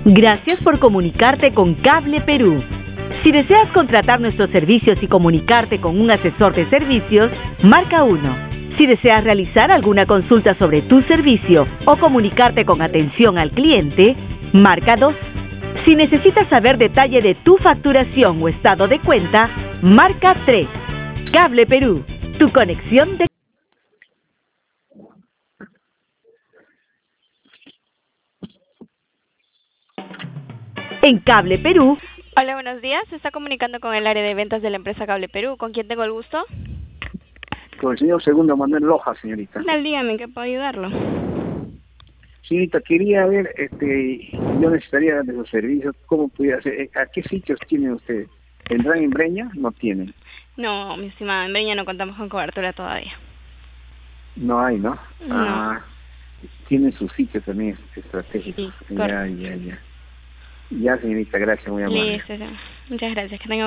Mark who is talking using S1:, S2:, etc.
S1: Gracias por comunicarte con Cable Perú. Si deseas contratar nuestros servicios y comunicarte con un asesor de servicios, marca 1. Si deseas realizar alguna consulta sobre tu servicio o comunicarte con atención al cliente, marca 2. Si necesitas saber detalle de tu facturación o estado de cuenta, marca 3. Cable Perú, tu conexión de... En Cable Perú...
S2: Hola, buenos días. Se está comunicando con el área de ventas de la empresa Cable Perú. ¿Con quién tengo el gusto?
S3: Con el señor Segundo Manuel Loja, señorita.
S2: Dígame, ¿en qué puedo ayudarlo?
S3: Señorita, quería ver, yo necesitaría de los servicios, ¿cómo pudiera hacer? ¿A qué sitios tienen ustedes? ¿Tendrán en Breña? No tienen.
S2: No, mi estimada, en Breña no contamos con cobertura todavía.
S3: No hay, ¿no?
S2: No.
S3: Ah, tienen sus sitios también estratégicos.
S2: Sí, correcto.
S3: Ya, señorita, gracias, muy amable.
S2: Listo, muchas gracias. Que tenga